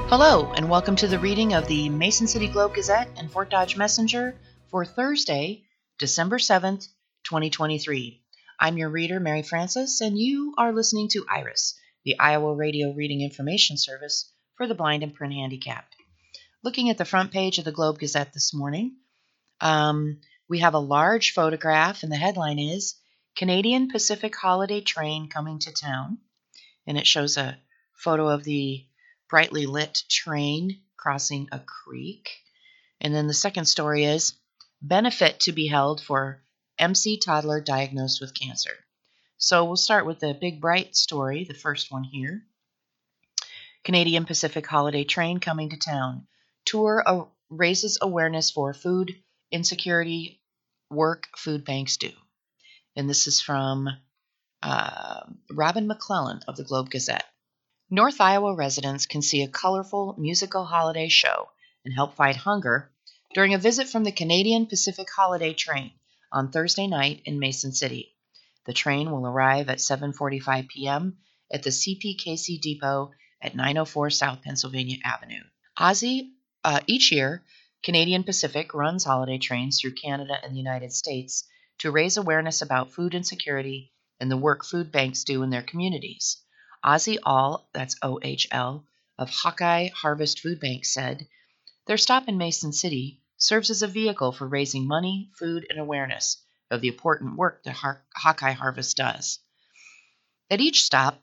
Hello, and welcome to the reading of the Mason City Globe Gazette and Fort Dodge Messenger for Thursday, December 7th, 2023. I'm your reader, Mary Francis, and you are listening to IRIS, the Iowa Radio Reading Information Service for the blind and print handicapped. Looking at the front page of the Globe Gazette this morning, we have a large photograph, and the headline is Canadian Pacific Holiday Train Coming to Town, and it shows a photo of the brightly lit train crossing a creek. And then the second story is benefit to be held for MC toddler diagnosed with cancer. So we'll start with the big bright story, the first one here. Canadian Pacific Holiday Train coming to town. Tour raises awareness for food insecurity work food banks do. And this is from Robin McClellan of the Globe Gazette. North Iowa residents can see a colorful musical holiday show and help fight hunger during a visit from the Canadian Pacific Holiday Train on Thursday night in Mason City. The train will arrive at 7:45 p.m. at the CPKC depot at 904 South Pennsylvania Avenue. Each year, Canadian Pacific runs holiday trains through Canada and the United States to raise awareness about food insecurity and the work food banks do in their communities. Ozzy All, that's OHL, of Hawkeye Harvest Food Bank said, their stop in Mason City serves as a vehicle for raising money, food, and awareness of the important work that Hawkeye Harvest does. At each stop,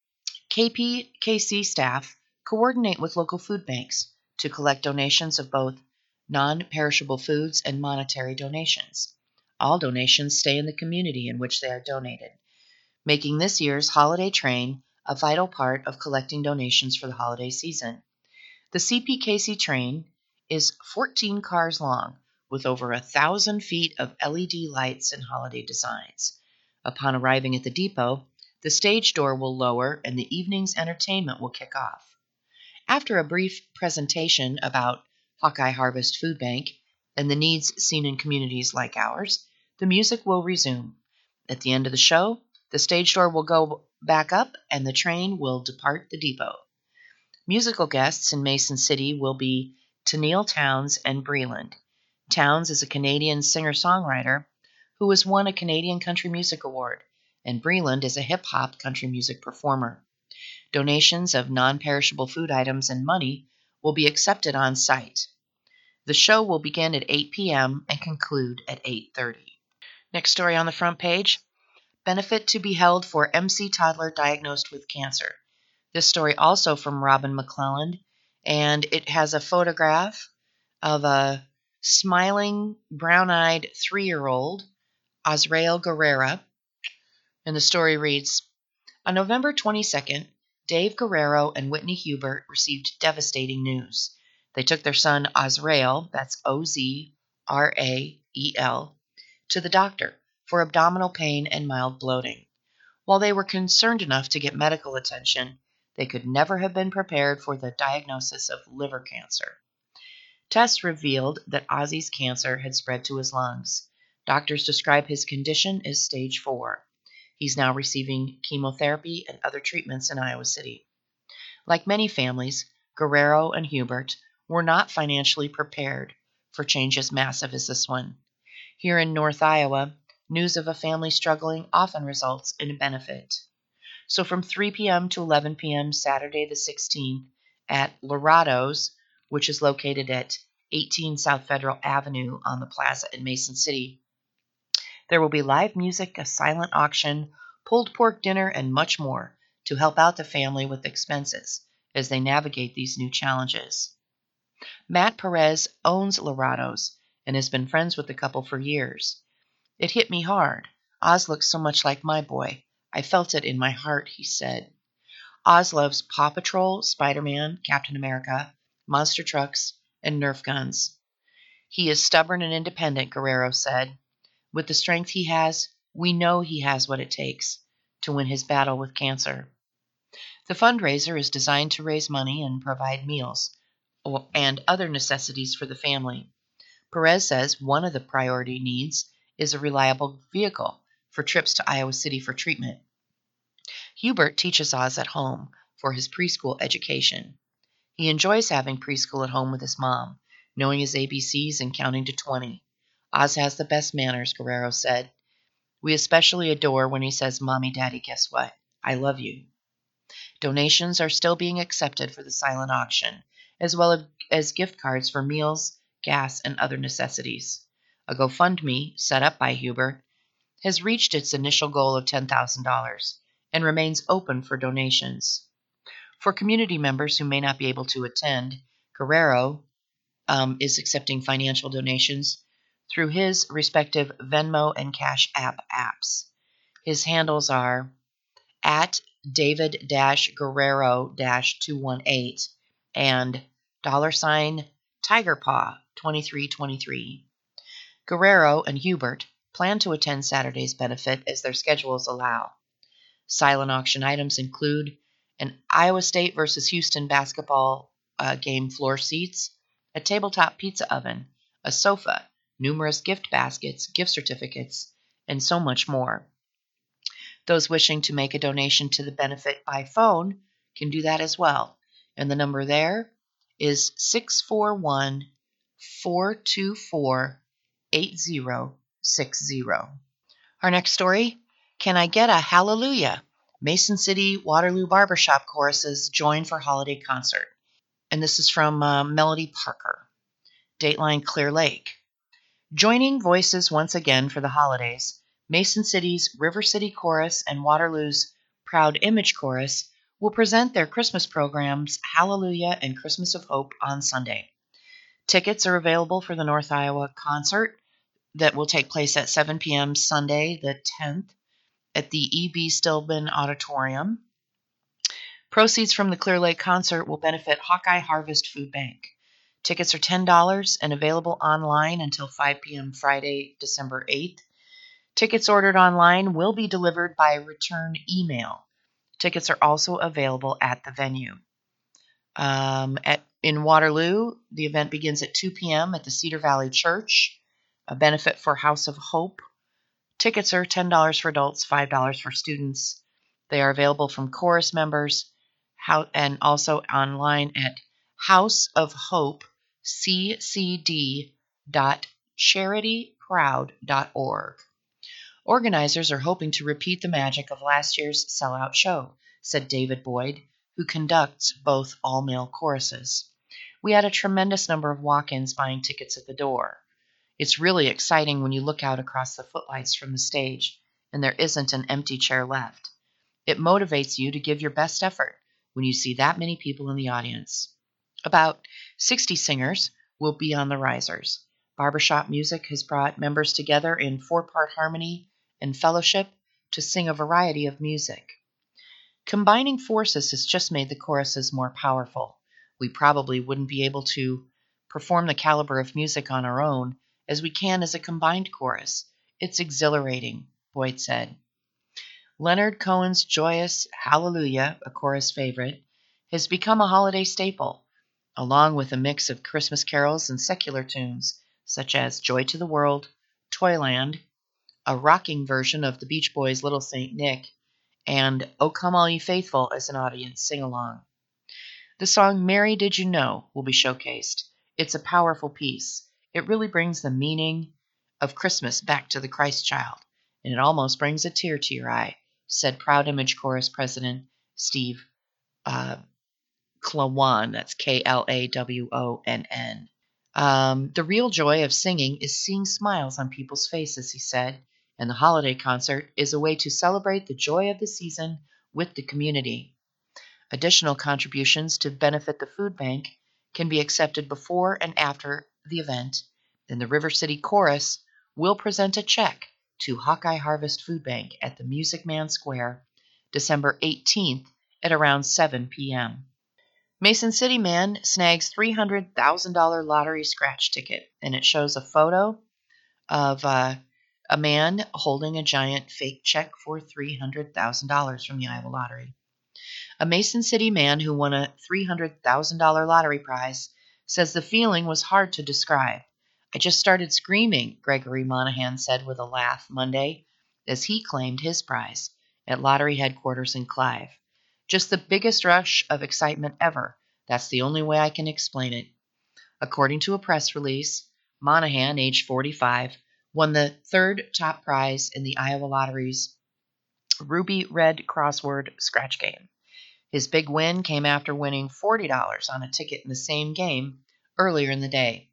KPKC staff coordinate with local food banks to collect donations of both non-perishable foods and monetary donations. All donations stay in the community in which they are donated, making this year's holiday train a vital part of collecting donations for the holiday season. The CPKC train is 14 cars long with over 1,000 feet of LED lights and holiday designs. Upon arriving at the depot, the stage door will lower and the evening's entertainment will kick off. After a brief presentation about Hawkeye Harvest Food Bank and the needs seen in communities like ours, the music will resume. At the end of the show, the stage door will go back up and the train will depart the depot. Musical guests in Mason City will be Tennille Townes and Breland. Townes is a Canadian singer-songwriter who has won a Canadian Country Music Award, and Breland is a hip-hop country music performer. Donations of non-perishable food items and money will be accepted on site. The show will begin at 8 p.m. and conclude at 8:30. Next story on the front page. Benefit to be held for MC toddler diagnosed with cancer. This story also from Robin McClellan, and it has a photograph of a smiling, brown-eyed 3-year-old, Azrael Guerrera, and the story reads, on November 22nd, Dave Guerrero and Whitney Hubert received devastating news. They took their son Azrael, that's Ozrael, to the doctor for abdominal pain and mild bloating. While they were concerned enough to get medical attention, they could never have been prepared for the diagnosis of liver cancer. Tests revealed that Ozzy's cancer had spread to his lungs. Doctors describe his condition as stage 4. He's now receiving chemotherapy and other treatments in Iowa City. Like many families, Guerrero and Hubert were not financially prepared for change as massive as this one. Here in North Iowa, news of a family struggling often results in a benefit. So from 3 p.m. to 11 p.m. Saturday the 16th at Lorado's, which is located at 18 South Federal Avenue on the plaza in Mason City, there will be live music, a silent auction, pulled pork dinner, and much more to help out the family with expenses as they navigate these new challenges. Matt Perez owns Lorado's and has been friends with the couple for years. It hit me hard. Oz looks so much like my boy. I felt it in my heart, he said. Oz loves Paw Patrol, Spider-Man, Captain America, monster trucks, and Nerf guns. He is stubborn and independent, Guerrero said. With the strength he has, we know he has what it takes to win his battle with cancer. The fundraiser is designed to raise money and provide meals and other necessities for the family. Perez says one of the priority needs is a reliable vehicle for trips to Iowa City for treatment. Hubert teaches Oz at home for his preschool education. He enjoys having preschool at home with his mom, knowing his ABCs and counting to 20. Oz has the best manners, Guerrero said. We especially adore when he says, Mommy, Daddy, guess what? I love you. Donations are still being accepted for the silent auction, as well as gift cards for meals, gas, and other necessities. A GoFundMe, set up by Hubert, has reached its initial goal of $10,000 and remains open for donations. For community members who may not be able to attend, Guerrero is accepting financial donations through his respective Venmo and Cash App apps. His handles are at David-Guerrero-218 and $TigerPaw2323. Guerrero and Hubert plan to attend Saturday's benefit as their schedules allow. Silent auction items include an Iowa State versus Houston basketball game floor seats, a tabletop pizza oven, a sofa, numerous gift baskets, gift certificates, and so much more. Those wishing to make a donation to the benefit by phone can do that as well. And the number there is 641-424-8060. Our next story, Can I Get a Hallelujah? Mason City Waterloo Barbershop choruses join for holiday concert. And this is from Melody Parker. Dateline Clear Lake. Joining voices once again for the holidays, Mason City's River City Chorus and Waterloo's Proud Image Chorus will present their Christmas programs Hallelujah and Christmas of Hope on Sunday. Tickets are available for the North Iowa concert that will take place at 7 p.m. Sunday the 10th at the E.B. Stillman Auditorium. Proceeds from the Clear Lake concert will benefit Hawkeye Harvest Food Bank. Tickets are $10 and available online until 5 p.m. Friday, December 8th. Tickets ordered online will be delivered by return email. Tickets are also available at the venue. In Waterloo, the event begins at 2 p.m. at the Cedar Valley Church, a benefit for House of Hope. Tickets are $10 for adults, $5 for students. They are available from chorus members and also online at houseofhopeccd.charityproud.org. Organizers are hoping to repeat the magic of last year's sellout show, said David Boyd, who conducts both all-male choruses. We had a tremendous number of walk-ins buying tickets at the door. It's really exciting when you look out across the footlights from the stage and there isn't an empty chair left. It motivates you to give your best effort when you see that many people in the audience. About 60 singers will be on the risers. Barbershop music has brought members together in 4-part harmony and fellowship to sing a variety of music. Combining forces has just made the choruses more powerful. We probably wouldn't be able to perform the caliber of music on our own as we can as a combined chorus. It's exhilarating, Boyd said. Leonard Cohen's joyous Hallelujah, a chorus favorite, has become a holiday staple, along with a mix of Christmas carols and secular tunes, such as Joy to the World, Toyland, a rocking version of the Beach Boys' Little Saint Nick, and O Come All Ye Faithful as an audience sing-along. The song Mary Did You Know will be showcased. It's a powerful piece. It really brings the meaning of Christmas back to the Christ child, and it almost brings a tear to your eye, said Proud Image Chorus President Steve Klawon, that's Klawonn. The real joy of singing is seeing smiles on people's faces, he said, and the holiday concert is a way to celebrate the joy of the season with the community. Additional contributions to benefit the food bank can be accepted before and after the event, and the River City Chorus will present a check to Hawkeye Harvest Food Bank at the Music Man Square, December 18th at around 7 p.m. Mason City man snags $300,000 lottery scratch ticket, and it shows a photo of a man holding a giant fake check for $300,000 from the Iowa Lottery. A Mason City man who won a $300,000 lottery prize says the feeling was hard to describe. I just started screaming, Gregory Monahan said with a laugh Monday as he claimed his prize at lottery headquarters in Clive. Just the biggest rush of excitement ever, That's the only way I can explain it. According to a press release, Monahan, age 45, won the third top prize in the Iowa Lottery's Ruby Red Crossword Scratch game. His big win came after winning $40 on a ticket in the same game earlier in the day.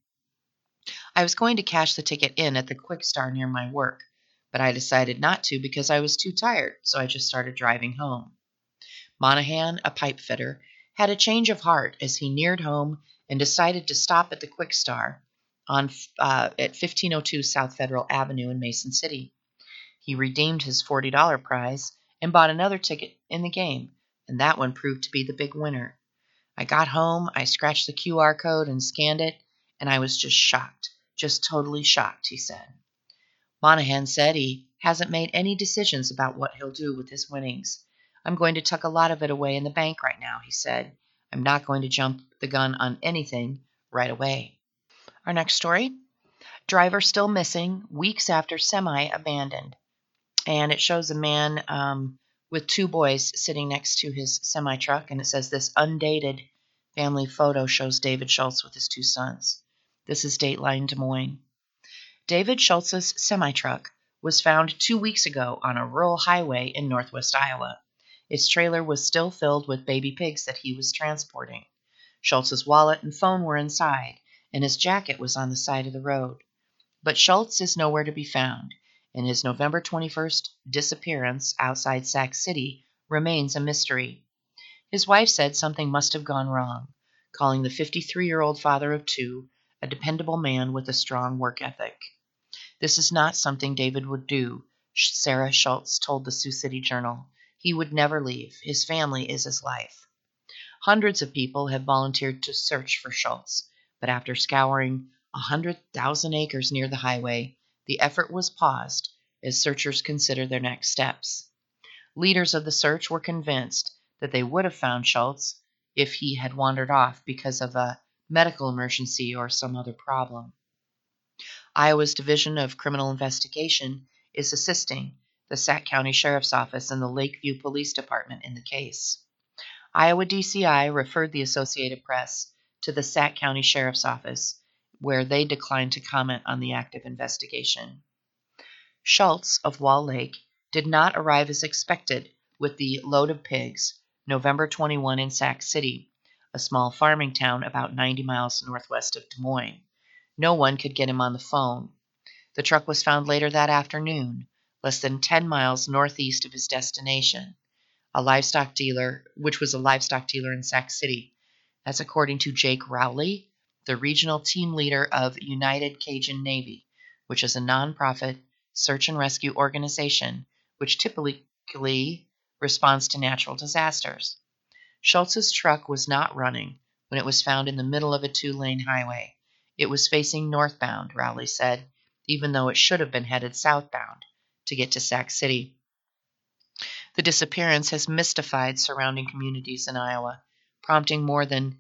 I was going to cash the ticket in at the Quick Star near my work, but I decided not to because I was too tired, so I just started driving home. Monahan, a pipe fitter, had a change of heart as he neared home and decided to stop at the Quick Star at 1502 South Federal Avenue in Mason City. He redeemed his $40 prize and bought another ticket in the game, and that one proved to be the big winner. I got home, I scratched the QR code and scanned it, and I was just shocked, just totally shocked, he said. Monahan said he hasn't made any decisions about what he'll do with his winnings. I'm going to tuck a lot of it away in the bank right now, he said. I'm not going to jump the gun on anything right away. Our next story, driver still missing weeks after semi abandoned. And it shows a man with two boys sitting next to his semi-truck, and it says this undated family photo shows David Schultz with his two sons. This is Dateline Des Moines. David Schultz's semi-truck was found 2 weeks ago on a rural highway in northwest Iowa. Its trailer was still filled with baby pigs that he was transporting. Schultz's wallet and phone were inside, and his jacket was on the side of the road. But Schultz is nowhere to be found, and his November 21st disappearance outside Sac City remains a mystery. His wife said something must have gone wrong, calling the 53-year-old father of two a dependable man with a strong work ethic. This is not something David would do, Sarah Schultz told the Sioux City Journal. He would never leave. His family is his life. Hundreds of people have volunteered to search for Schultz, but after scouring 100,000 acres near the highway, the effort was paused as searchers consider their next steps. Leaders of the search were convinced that they would have found Schultz if he had wandered off because of a medical emergency or some other problem. Iowa's Division of Criminal Investigation is assisting the Sac County Sheriff's Office and the Lakeview Police Department in the case. Iowa DCI referred the Associated Press to the Sac County Sheriff's Office, where they declined to comment on the active investigation. Schultz of Wall Lake did not arrive as expected with the load of pigs November 21 in Sac City, a small farming town about 90 miles northwest of Des Moines. No one could get him on the phone. The truck was found later that afternoon, less than 10 miles northeast of his destination, which was a livestock dealer in Sac City. That's according to Jake Rowley, the regional team leader of United Cajun Navy, which is a nonprofit search and rescue organization which typically responds to natural disasters. Schultz's truck was not running when it was found in the middle of a 2-lane highway. It was facing northbound, Rowley said, even though it should have been headed southbound to get to Sac City. The disappearance has mystified surrounding communities in Iowa, prompting more than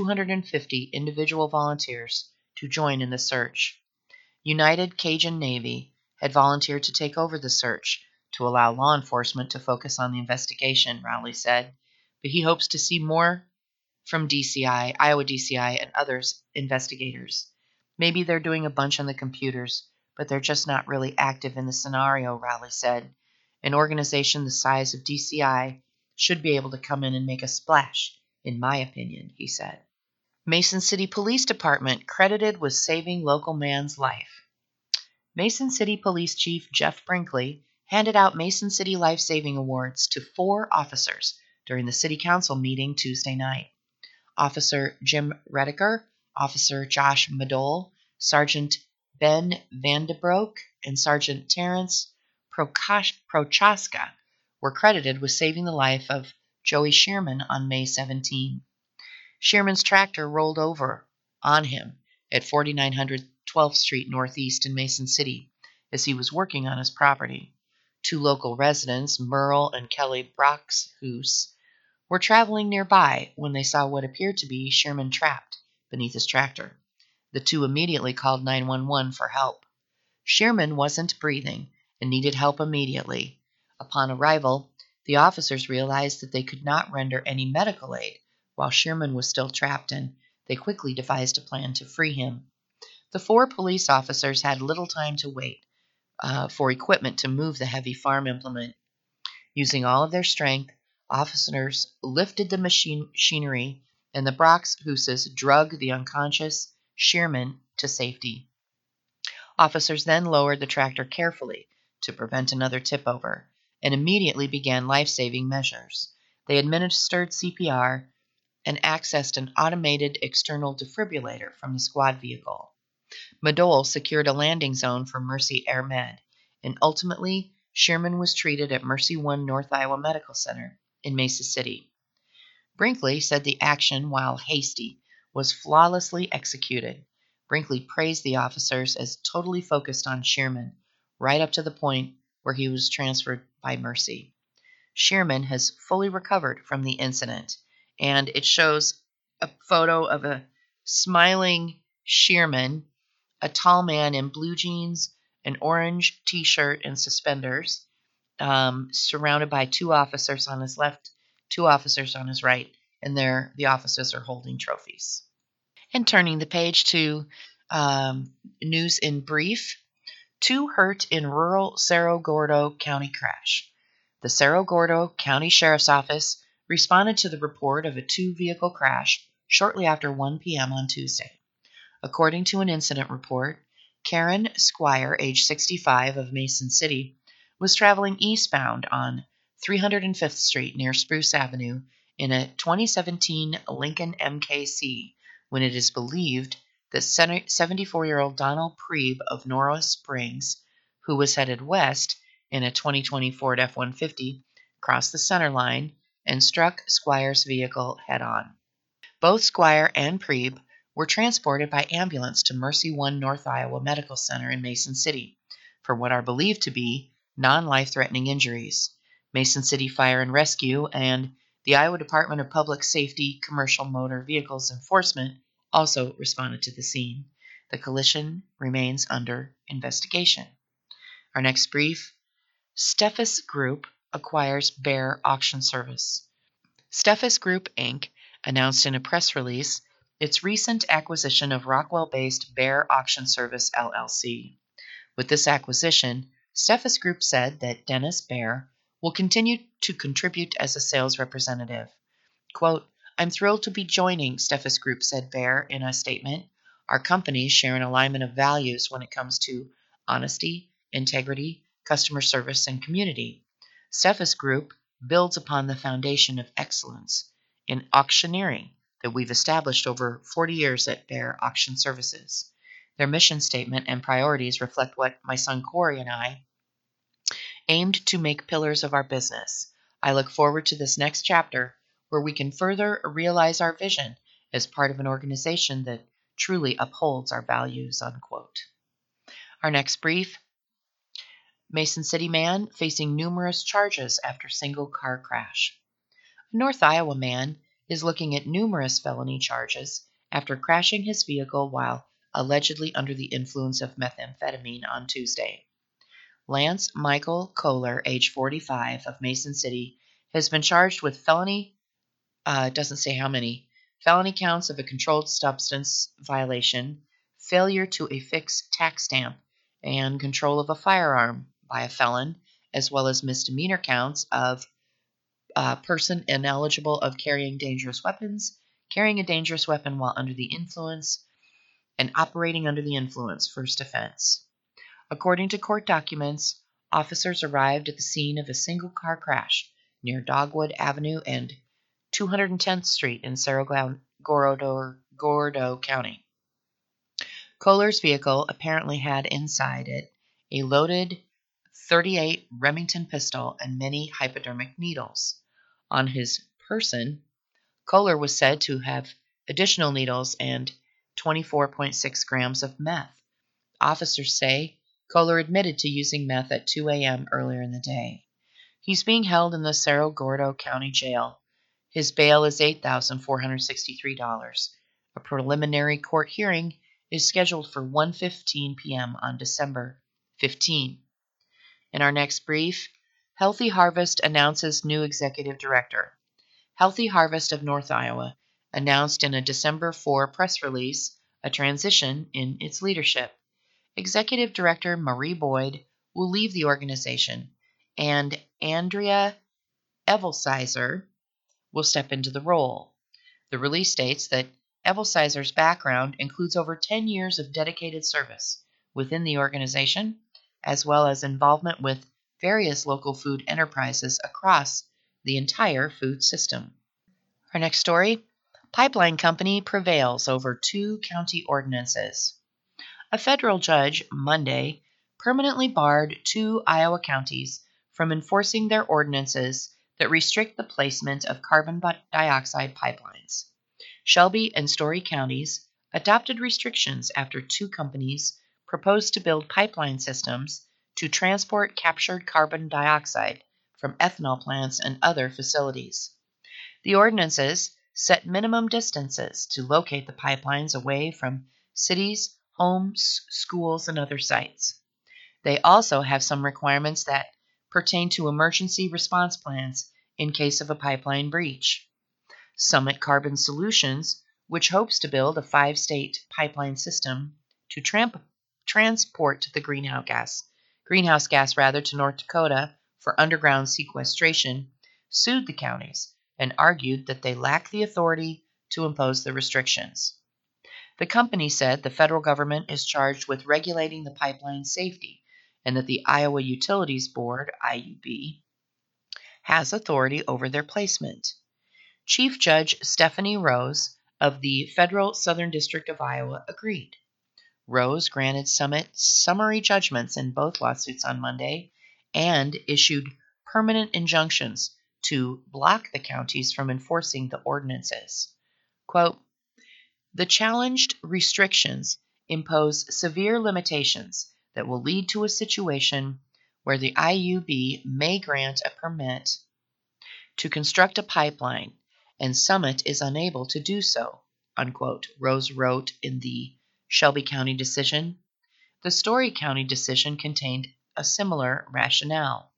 250 individual volunteers to join in the search. United Cajun Navy had volunteered to take over the search to allow law enforcement to focus on the investigation, Rowley said, but he hopes to see more from DCI, Iowa DCI, and others investigators. Maybe they're doing a bunch on the computers, but they're just not really active in the scenario, Rowley said. An organization the size of DCI should be able to come in and make a splash, in my opinion, he said. Mason City Police Department credited with saving local man's life. Mason City Police Chief Jeff Brinkley handed out Mason City Life Saving Awards to 4 officers during the City Council meeting Tuesday night. Officer Jim Rediker, Officer Josh Madole, Sergeant Ben Vandebroek, and Sergeant Terrence Prochaska were credited with saving the life of Joey Shearman on May 17. Shearman's tractor rolled over on him at 4900 12th Street Northeast in Mason City as he was working on his property. 2 local residents, Merle and Kelly Broxhus, were traveling nearby when they saw what appeared to be Shearman trapped beneath his tractor. The 2 immediately called 911 for help. Shearman wasn't breathing and needed help immediately. Upon arrival, the officers realized that they could not render any medical aid while Shearman was still trapped, and they quickly devised a plan to free him. The 4 police officers had little time to wait for equipment to move the heavy farm implement. Using all of their strength, officers lifted the machinery, and the Brockhuses drug the unconscious Shearman to safety. Officers then lowered the tractor carefully to prevent another tip-over and immediately began life-saving measures. They administered CPR and accessed an automated external defibrillator from the squad vehicle. Madole secured a landing zone for Mercy Air Med, and ultimately, Shearman was treated at Mercy One North Iowa Medical Center in Mesa City. Brinkley said the action, while hasty, was flawlessly executed. Brinkley praised the officers as totally focused on Shearman, right up to the point where he was transferred by Mercy. Shearman has fully recovered from the incident, and it shows a photo of a smiling Shearman, a tall man in blue jeans, an orange t-shirt, and suspenders, surrounded by 2 officers on his left, 2 officers on his right, and the officers are holding trophies. And turning the page to news in brief, 2 hurt in rural Cerro Gordo County crash. The Cerro Gordo County Sheriff's Office responded to the report of a 2-vehicle crash shortly after 1 p.m. on Tuesday. According to an incident report, Karen Squire, age 65, of Mason City, was traveling eastbound on 305th Street near Spruce Avenue in a 2017 Lincoln MKC when it is believed that 74-year-old Donald Priebe of Norris Springs, who was headed west in a 2020 Ford F-150, crossed the center line and struck Squire's vehicle head-on. Both Squire and Priebe were transported by ambulance to Mercy One North Iowa Medical Center in Mason City for what are believed to be non-life-threatening injuries. Mason City Fire and Rescue and the Iowa Department of Public Safety Commercial Motor Vehicles Enforcement also responded to the scene. The collision remains under investigation. Our next brief, Steffes Group acquires Bear Auction Service. Steffes Group, Inc. announced in a press release its recent acquisition of Rockwell-based Bear Auction Service, LLC. With this acquisition, Steffes Group said that Dennis Bear will continue to contribute as a sales representative. Quote, "I'm thrilled to be joining Steffes Group," said Bear in a statement. "Our companies share an alignment of values when it comes to honesty, integrity, customer service, and community. Steffes Group builds upon the foundation of excellence in auctioneering that we've established over 40 years at Bear Auction Services. Their mission statement and priorities reflect what my son Corey and I aimed to make pillars of our business. I look forward to this next chapter where we can further realize our vision as part of an organization that truly upholds our values," unquote. Our next brief, Mason City man facing numerous charges after single car crash. A North Iowa man is looking at numerous felony charges after crashing his vehicle while allegedly under the influence of methamphetamine on Tuesday. Lance Michael Kohler, age 45, of Mason City, has been charged with felony, doesn't say how many, felony counts of a controlled substance violation, failure to affix tax stamp, and control of a firearm by a felon, as well as misdemeanor counts of person ineligible of carrying dangerous weapons, carrying a dangerous weapon while under the influence, and operating under the influence, first offense. According to court documents, officers arrived at the scene of a single car crash near Dogwood Avenue and 210th Street in Cerro Gordo County. Kohler's vehicle apparently had inside it a loaded .38 Remington pistol and many hypodermic needles. On his person, Kohler was said to have additional needles and 24.6 grams of meth. Officers say Kohler admitted to using meth at 2 a.m. earlier in the day. He's being held in the Cerro Gordo County Jail. His bail is $8,463. A preliminary court hearing is scheduled for 1:15 p.m. on December 15. In our next brief, Healthy Harvest announces new executive director. Healthy Harvest of North Iowa announced in a December 4 press release a transition in its leadership. Executive Director Marie Boyd will leave the organization, and Andrea Evelsizer will step into the role. The release states that Evelsizer's background includes over 10 years of dedicated service within the organization, as well as involvement with various local food enterprises across the entire food system. Our next story, pipeline company prevails over 2 county ordinances. A federal judge Monday permanently barred 2 Iowa counties from enforcing their ordinances that restrict the placement of carbon dioxide pipelines. Shelby and Story counties adopted restrictions after 2 companies proposed to build pipeline systems to transport captured carbon dioxide from ethanol plants and other facilities. The ordinances set minimum distances to locate the pipelines away from cities, homes, schools, and other sites. They also have some requirements that pertain to emergency response plans in case of a pipeline breach. Summit Carbon Solutions, which hopes to build a 5-state pipeline system to transport the greenhouse gas to North Dakota for underground sequestration, sued the counties and argued that they lack the authority to impose the restrictions. The company said the federal government is charged with regulating the pipeline safety and that the Iowa Utilities Board, IUB, has authority over their placement. Chief Judge Stephanie Rose of the Federal Southern District of Iowa agreed. Rose granted Summit summary judgments in both lawsuits on Monday and issued permanent injunctions to block the counties from enforcing the ordinances. Quote, "The challenged restrictions impose severe limitations that will lead to a situation where the IUB may grant a permit to construct a pipeline and Summit is unable to do so," unquote, Rose wrote in the Shelby County decision. The Story County decision contained a similar rationale.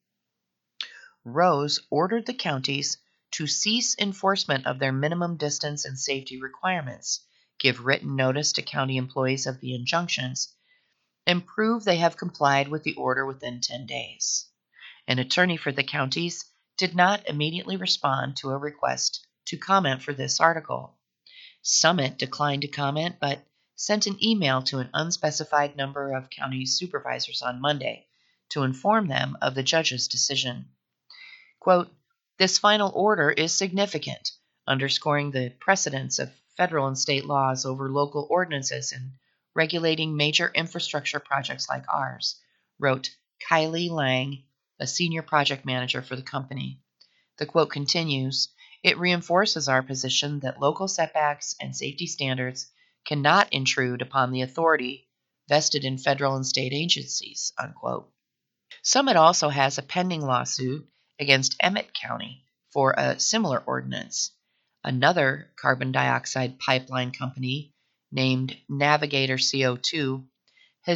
Rose ordered the counties to cease enforcement of their minimum distance and safety requirements, give written notice to county employees of the injunctions, and prove they have complied with the order within 10 days. An attorney for the counties did not immediately respond to a request to comment for this article. Summit declined to comment, but sent an email to an unspecified number of county supervisors on Monday to inform them of the judge's decision. Quote, "This final order is significant, underscoring the precedence of federal and state laws over local ordinances and regulating major infrastructure projects like ours," wrote Kylie Lang, a senior project manager for the company. The quote continues, "It reinforces our position that local setbacks and safety standards cannot intrude upon the authority vested in federal and state agencies," unquote. Summit also has a pending lawsuit against Emmett County for a similar ordinance. Another carbon dioxide pipeline company named Navigator CO2 had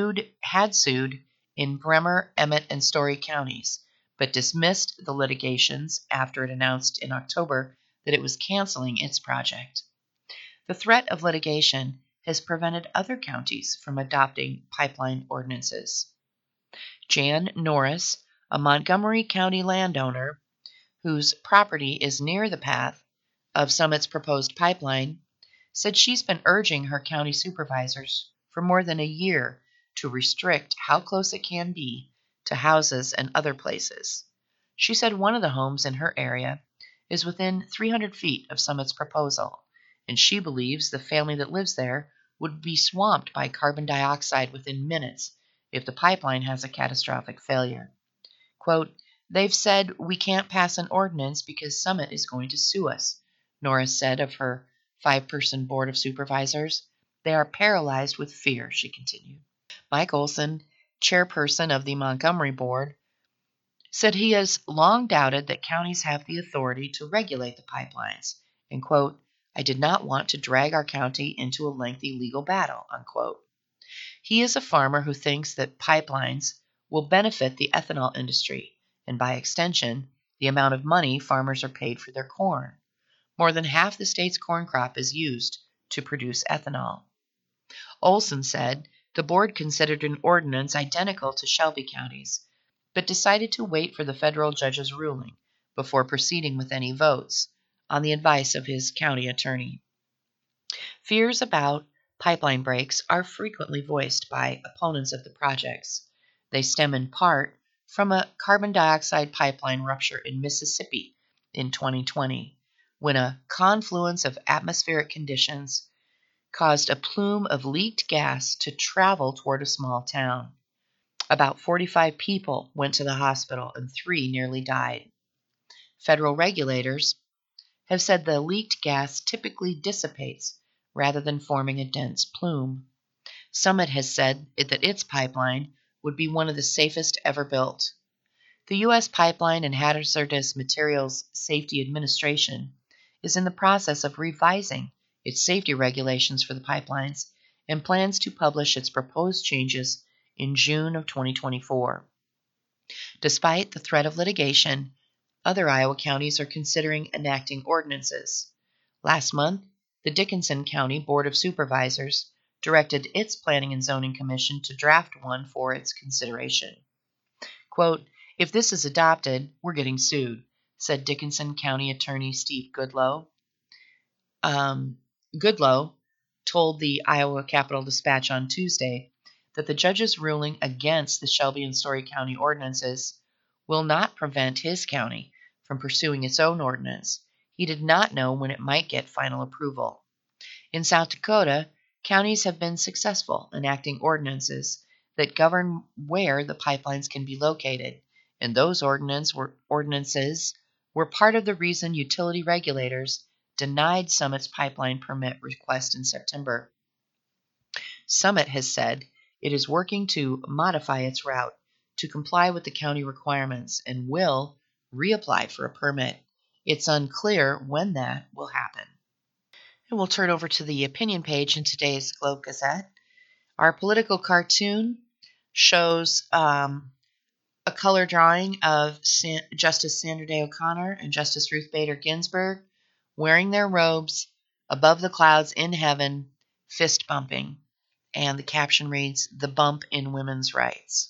sued in Bremer, Emmett, and Story counties, but dismissed the litigations after it announced in October that it was canceling its project. The threat of litigation has prevented other counties from adopting pipeline ordinances. Jan Norris, a Montgomery County landowner whose property is near the path of Summit's proposed pipeline, said she's been urging her county supervisors for more than a year to restrict how close it can be to houses and other places. She said one of the homes in her area is within 300 feet of Summit's proposal, and she believes the family that lives there would be swamped by carbon dioxide within minutes if the pipeline has a catastrophic failure. Quote, "They've said we can't pass an ordinance because Summit is going to sue us," Norris said of her 5-person board of supervisors. "They are paralyzed with fear," she continued. Mike Olson, chairperson of the Montgomery board, said he has long doubted that counties have the authority to regulate the pipelines, and, quote, "I did not want to drag our county into a lengthy legal battle," unquote. He is a farmer who thinks that pipelines will benefit the ethanol industry and, by extension, the amount of money farmers are paid for their corn. More than half the state's corn crop is used to produce ethanol. Olson said the board considered an ordinance identical to Shelby County's, but decided to wait for the federal judge's ruling before proceeding with any votes, on the advice of his county attorney. Fears about pipeline breaks are frequently voiced by opponents of the projects. They stem in part from a carbon dioxide pipeline rupture in Mississippi in 2020, when a confluence of atmospheric conditions caused a plume of leaked gas to travel toward a small town. About 45 people went to the hospital and 3 nearly died. Federal regulators have said the leaked gas typically dissipates rather than forming a dense plume. Summit has said that its pipeline would be one of the safest ever built. The U.S. Pipeline and Hazardous Materials Safety Administration is in the process of revising its safety regulations for the pipelines and plans to publish its proposed changes in June of 2024. Despite the threat of litigation, other Iowa counties are considering enacting ordinances. Last month, the Dickinson County Board of Supervisors directed its Planning and Zoning Commission to draft one for its consideration. Quote, "If this is adopted, we're getting sued," said Dickinson County Attorney Steve Goodloe. Goodloe told the Iowa Capitol Dispatch on Tuesday that the judge's ruling against the Shelby and Story County ordinances will not prevent his county from pursuing its own ordinance. He did not know when it might get final approval. In South Dakota, counties have been successful enacting ordinances that govern where the pipelines can be located, and those ordinances were part of the reason utility regulators denied Summit's pipeline permit request in September. Summit has said it is working to modify its route to comply with the county requirements and will reapply for a permit. It's unclear when that will happen. And we'll turn over to the opinion page in today's Globe Gazette. Our political cartoon shows a color drawing of Justice Sandra Day O'Connor and Justice Ruth Bader Ginsburg wearing their robes above the clouds in heaven, fist bumping. And the caption reads, "The Bump in Women's Rights."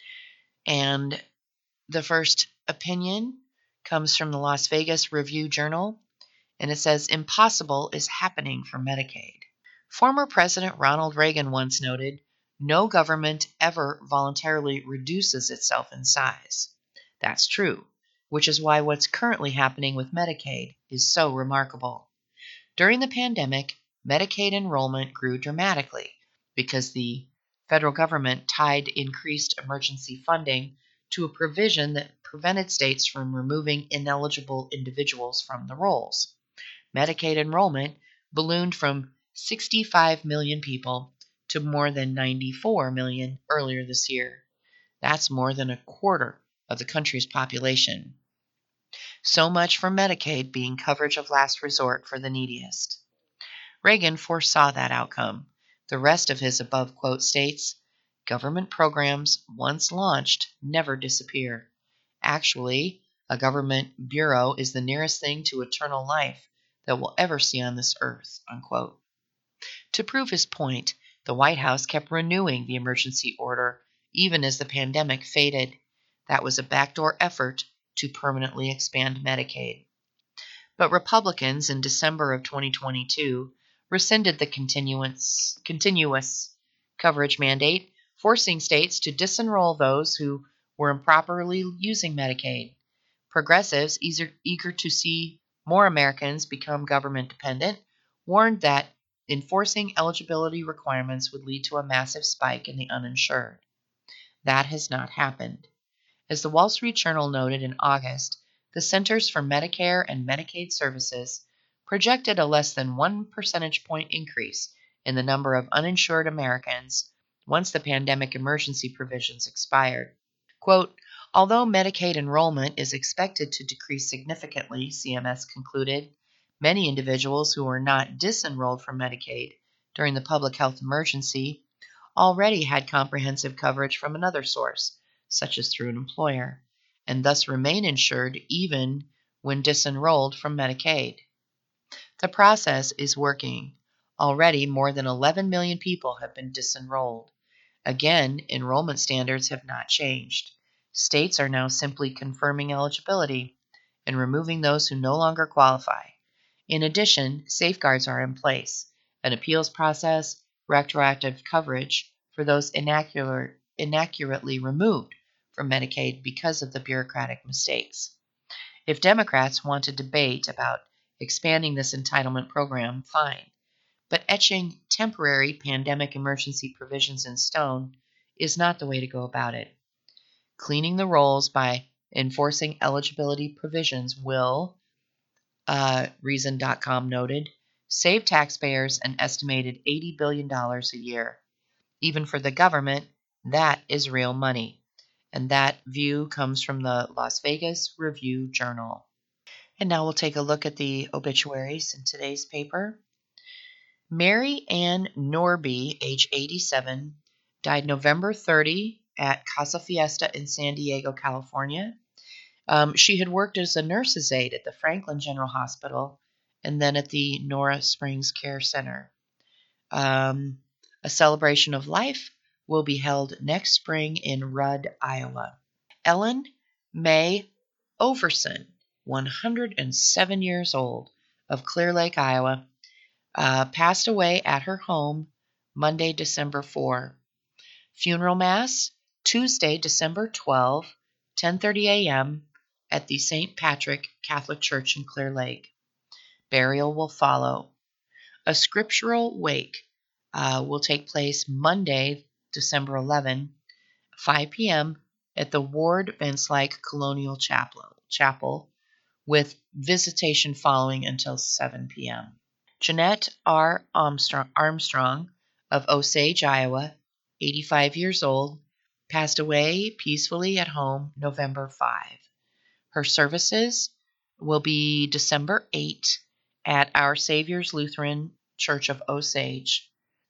And the first opinion comes from the Las Vegas Review-Journal, and it says, "Impossible is happening for Medicaid." Former President Ronald Reagan once noted, "No government ever voluntarily reduces itself in size." That's true, which is why what's currently happening with Medicaid is so remarkable. During the pandemic, Medicaid enrollment grew dramatically because the federal government tied increased emergency funding to a provision that prevented states from removing ineligible individuals from the rolls. Medicaid enrollment ballooned from 65 million people to more than 94 million earlier this year. That's more than a quarter of the country's population. So much for Medicaid being coverage of last resort for the neediest. Reagan foresaw that outcome. The rest of his above quote states, "Government programs, once launched, never disappear. Actually, a government bureau is the nearest thing to eternal life that we'll ever see on this earth," unquote. To prove his point, the White House kept renewing the emergency order even as the pandemic faded. That was a backdoor effort to permanently expand Medicaid. But Republicans in December of 2022 rescinded the continuous coverage mandate, forcing states to disenroll those who were improperly using Medicaid. Progressives, eager to see more Americans become government dependent, warned that enforcing eligibility requirements would lead to a massive spike in the uninsured. That has not happened. As the Wall Street Journal noted in August, the Centers for Medicare and Medicaid Services projected a less than 1 percentage point increase in the number of uninsured Americans once the pandemic emergency provisions expired. Quote, "Although Medicaid enrollment is expected to decrease significantly," CMS concluded, "many individuals who were not disenrolled from Medicaid during the public health emergency already had comprehensive coverage from another source, such as through an employer, and thus remain insured even when disenrolled from Medicaid." The process is working. Already, more than 11 million people have been disenrolled. Again, enrollment standards have not changed. States are now simply confirming eligibility and removing those who no longer qualify. In addition, safeguards are in place: an appeals process, retroactive coverage for those inaccurately removed from Medicaid because of the bureaucratic mistakes. If Democrats want to debate about expanding this entitlement program, fine. But etching temporary pandemic emergency provisions in stone is not the way to go about it. Cleaning the rolls by enforcing eligibility provisions will, Reason.com noted, save taxpayers an estimated $80 billion a year. Even for the government, that is real money. And that view comes from the Las Vegas Review-Journal. And now we'll take a look at the obituaries in today's paper. Mary Ann Norby, age 87, died November 30 at Casa Fiesta in San Diego, California. She had worked as a nurse's aide at the Franklin General Hospital and then at the Nora Springs Care Center. A celebration of life will be held next spring in Rudd, Iowa. Ellen May Overson, 107 years old, of Clear Lake, Iowa, passed away at her home Monday, December 4. Funeral Mass, Tuesday, December 12, 10:30 a.m. at the St. Patrick Catholic Church in Clear Lake. Burial will follow. A scriptural wake will take place Monday, December 11, 5 p.m. at the Ward Vanslyke Colonial Chapel, with visitation following until 7 p.m. Jeanette R. Armstrong of Osage, Iowa, 85 years old, passed away peacefully at home November 5. Her services will be December 8 at Our Savior's Lutheran Church of Osage.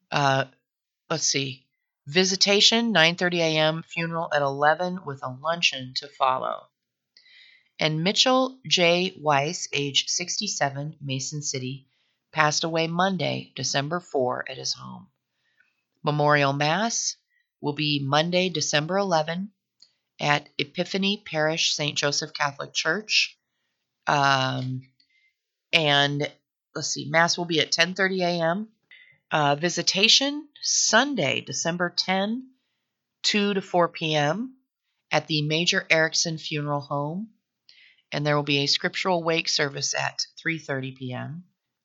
Visitation, 9:30 a.m., funeral at 11 with a luncheon to follow. And Mitchell J. Weiss, age 67, Mason City, passed away Monday, December 4 at his home. Memorial Mass will be Monday, December 11 at Epiphany Parish St. Joseph Catholic Church. Mass will be at 10:30 a.m. Visitation, Sunday, December 10, 2 to 4 p.m. at the Major Erickson Funeral Home. And there will be a scriptural wake service at 3:30 p.m.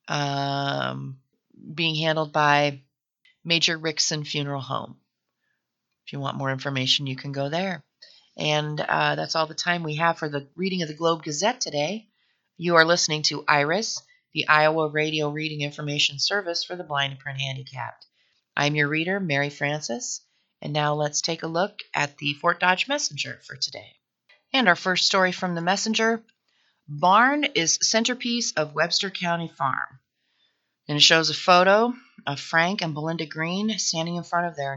Being handled by Major Rickson Funeral Home. If you want more information, you can go there. And that's all the time we have for the reading of the Globe Gazette today. You are listening to IRIS, the Iowa Radio Reading Information Service for the blind and print handicapped. I'm your reader, Mary Frances, and now let's take a look at the Fort Dodge Messenger for today. And our first story from the Messenger: barn is centerpiece of Webster County farm. And it shows a photo of Frank and Belinda Green standing in front of their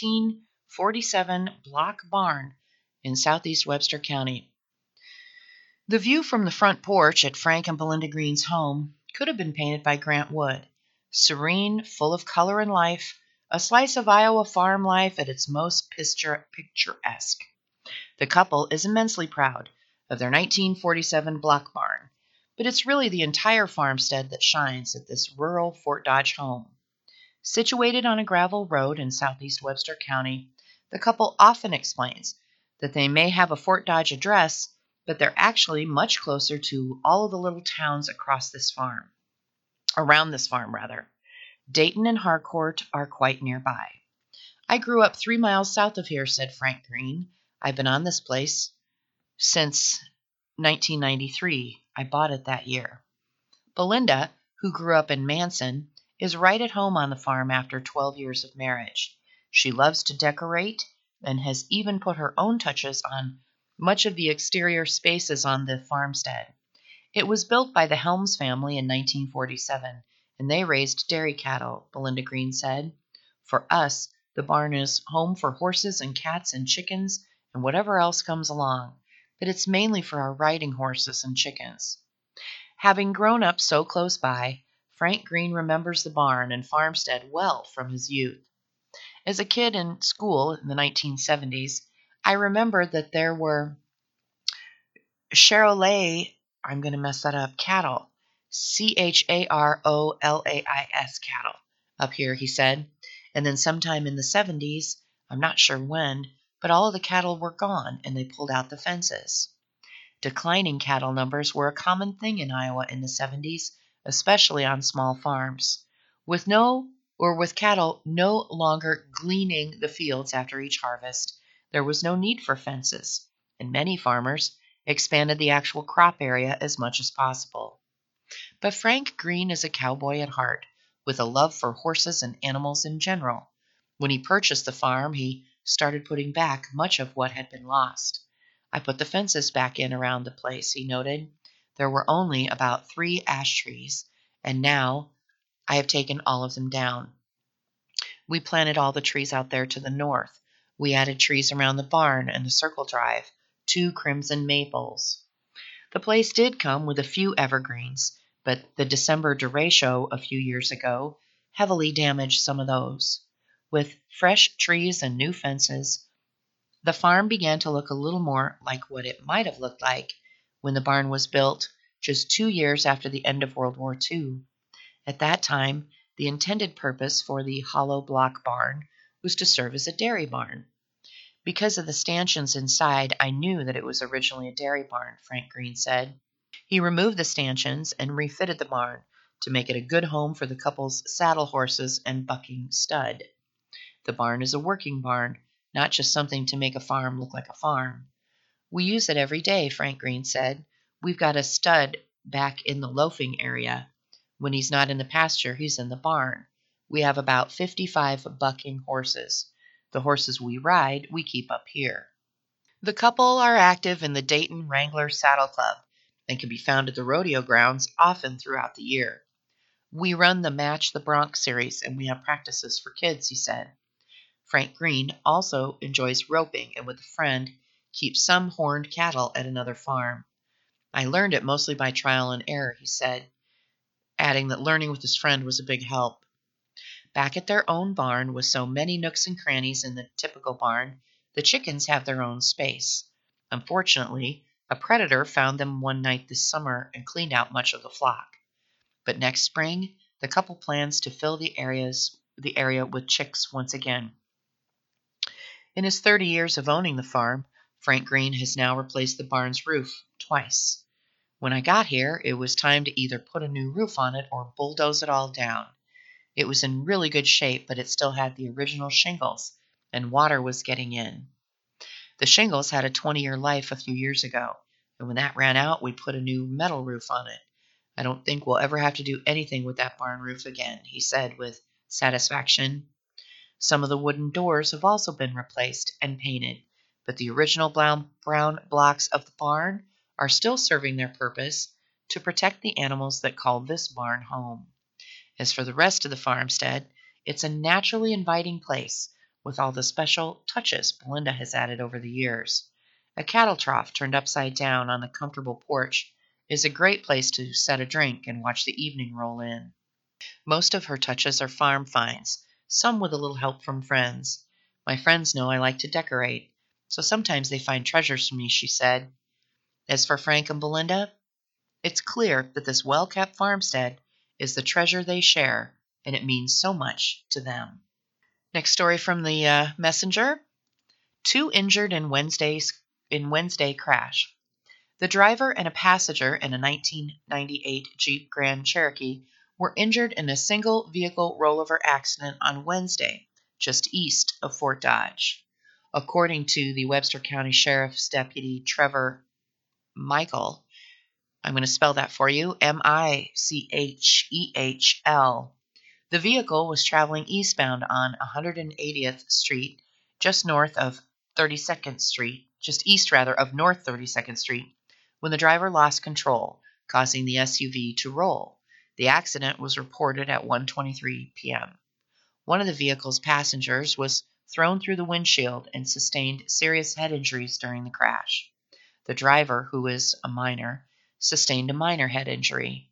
1947 block barn in southeast Webster County. The view from the front porch at Frank and Belinda Green's home could have been painted by Grant Wood. Serene, full of color and life, a slice of Iowa farm life at its most picturesque. The couple is immensely proud of their 1947 block barn, but it's really the entire farmstead that shines at this rural Fort Dodge home. Situated on a gravel road in southeast Webster County, the couple often explains that they may have a Fort Dodge address, but they're actually much closer to all of the little towns around this farm. Dayton and Harcourt are quite nearby. I grew up 3 miles south of here, said Frank Green. I've been on this place since 1993. I bought it that year. Belinda, who grew up in Manson, is right at home on the farm after 12 years of marriage. She loves to decorate and has even put her own touches on much of the exterior spaces on the farmstead. It was built by the Helms family in 1947, and they raised dairy cattle, Belinda Green said. For us, the barn is home for horses and cats and chickens and whatever else comes along, but it's mainly for our riding horses and chickens. Having grown up so close by, Frank Green remembers the barn and farmstead well from his youth. As a kid in school in the 1970s, I remembered that there were Charolais, I'm going to mess that up, cattle, Charolais cattle up here, he said. And then sometime in the 70s, I'm not sure when, but all of the cattle were gone and they pulled out the fences. Declining cattle numbers were a common thing in Iowa in the 70s, especially on small farms. With cattle no longer gleaning the fields after each harvest, there was no need for fences, and many farmers expanded the actual crop area as much as possible. But Frank Green is a cowboy at heart, with a love for horses and animals in general. When he purchased the farm, he started putting back much of what had been lost. I put the fences back in around the place, he noted. There were only about 3 ash trees, and now I have taken all of them down. We planted all the trees out there to the north. We added trees around the barn and the circle drive, 2 crimson maples. The place did come with a few evergreens, but the December derecho a few years ago heavily damaged some of those. With fresh trees and new fences, the farm began to look a little more like what it might have looked like when the barn was built just 2 years after the end of World War II. At that time, the intended purpose for the hollow block barn was to serve as a dairy barn. Because of the stanchions inside, I knew that it was originally a dairy barn, Frank Green said. He removed the stanchions and refitted the barn to make it a good home for the couple's saddle horses and bucking stud. The barn is a working barn, not just something to make a farm look like a farm. We use it every day, Frank Green said. We've got a stud back in the loafing area. When he's not in the pasture, he's in the barn. We have about 55 bucking horses. The horses we ride, we keep up here. The couple are active in the Dayton Wrangler Saddle Club and can be found at the rodeo grounds often throughout the year. We run the Match the Bronx series and we have practices for kids, he said. Frank Green also enjoys roping and with a friend keeps some horned cattle at another farm. I learned it mostly by trial and error, he said, adding that learning with his friend was a big help. Back at their own barn, with so many nooks and crannies in the typical barn, the chickens have their own space. Unfortunately, a predator found them one night this summer and cleaned out much of the flock. But next spring, the couple plans to fill the area with chicks once again. In his 30 years of owning the farm, Frank Green has now replaced the barn's roof twice. When I got here, it was time to either put a new roof on it or bulldoze it all down. It was in really good shape, but it still had the original shingles, and water was getting in. The shingles had a 20-year life a few years ago, and when that ran out, we put a new metal roof on it. I don't think we'll ever have to do anything with that barn roof again, he said with satisfaction. Some of the wooden doors have also been replaced and painted, but the original brown blocks of the barn are still serving their purpose to protect the animals that call this barn home. As for the rest of the farmstead, it's a naturally inviting place with all the special touches Belinda has added over the years. A cattle trough turned upside down on the comfortable porch is a great place to set a drink and watch the evening roll in. Most of her touches are farm finds, some with a little help from friends. My friends know I like to decorate, so sometimes they find treasures for me, she said. As for Frank and Belinda, it's clear that this well-kept farmstead is the treasure they share, and it means so much to them. Next story from the Messenger. 2 injured in Wednesday crash. The driver and a passenger in a 1998 Jeep Grand Cherokee were injured in a single vehicle rollover accident on Wednesday, just east of Fort Dodge. According to the Webster County Sheriff's Deputy Trevor Michael, I'm going to spell that for you, Michehl. The vehicle was traveling eastbound on 180th Street, just east of North 32nd Street, when the driver lost control, causing the SUV to roll. The accident was reported at 1:23 p.m. One of the vehicle's passengers was thrown through the windshield and sustained serious head injuries during the crash. The driver, who is a minor, sustained a minor head injury.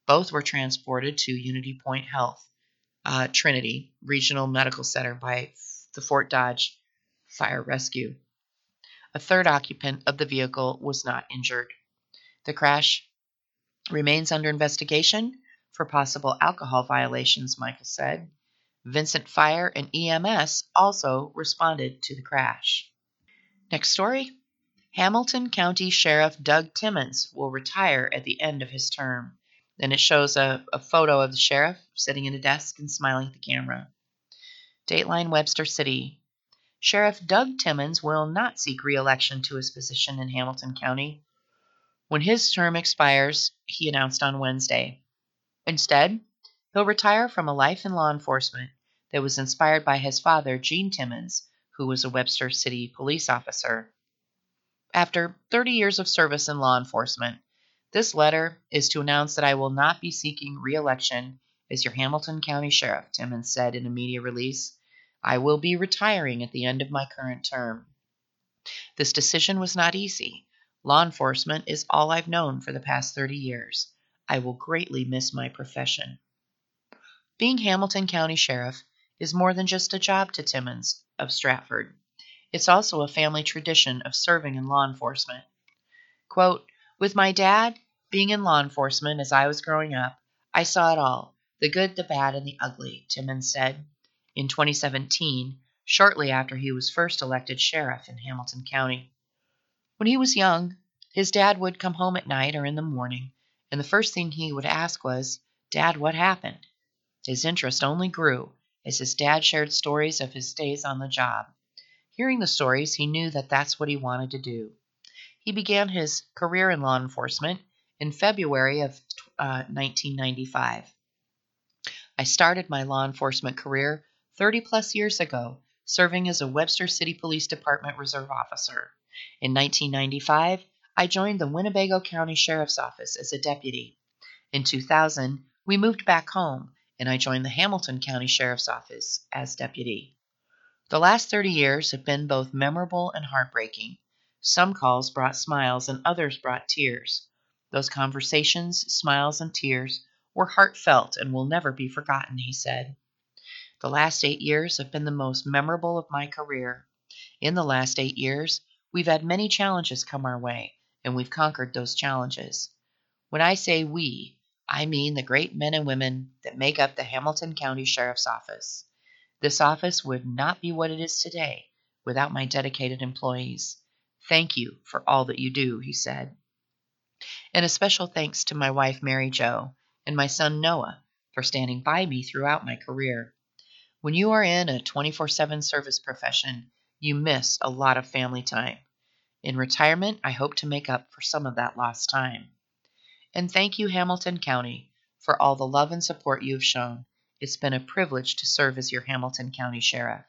Both were transported to Unity Point Health, Trinity Regional Medical Center by the Fort Dodge Fire Rescue. A third occupant of the vehicle was not injured. The crash remains under investigation for possible alcohol violations, Michael said. Vincent Fire and EMS also responded to the crash. Next story. Hamilton County Sheriff Doug Timmons will retire at the end of his term. And it shows a photo of the sheriff sitting at a desk and smiling at the camera. Dateline Webster City. Sheriff Doug Timmons will not seek re-election to his position in Hamilton County when his term expires, he announced on Wednesday. Instead, he'll retire from a life in law enforcement that was inspired by his father, Gene Timmons, who was a Webster City police officer. After 30 years of service in law enforcement, this letter is to announce that I will not be seeking re-election as your Hamilton County Sheriff, Timmons said in a media release. I will be retiring at the end of my current term. This decision was not easy. Law enforcement is all I've known for the past 30 years. I will greatly miss my profession. Being Hamilton County Sheriff is more than just a job to Timmons of Stratford. It's also a family tradition of serving in law enforcement. Quote, with my dad being in law enforcement as I was growing up, I saw it all, the good, the bad, and the ugly, Timmons said. In 2017, shortly after he was first elected sheriff in Hamilton County. When he was young, his dad would come home at night or in the morning, and the first thing he would ask was, Dad, what happened? His interest only grew as his dad shared stories of his days on the job. Hearing the stories, he knew that that's what he wanted to do. He began his career in law enforcement in February of 1995. I started my law enforcement career 30 plus years ago, serving as a Webster City Police Department Reserve officer. In 1995, I joined the Winnebago County Sheriff's Office as a deputy. In 2000, we moved back home, and I joined the Hamilton County Sheriff's Office as deputy. The last 30 years have been both memorable and heartbreaking. Some calls brought smiles and others brought tears. Those conversations, smiles, and tears were heartfelt and will never be forgotten, he said. The last 8 years have been the most memorable of my career. In the last 8 years, we've had many challenges come our way, and we've conquered those challenges. When I say we, I mean the great men and women that make up the Hamilton County Sheriff's Office. This office would not be what it is today without my dedicated employees. Thank you for all that you do, he said. And a special thanks to my wife, Mary Jo, and my son, Noah, for standing by me throughout my career. When you are in a 24/7 service profession, you miss a lot of family time. In retirement, I hope to make up for some of that lost time. And thank you, Hamilton County, for all the love and support you have shown. It's been a privilege to serve as your Hamilton County Sheriff.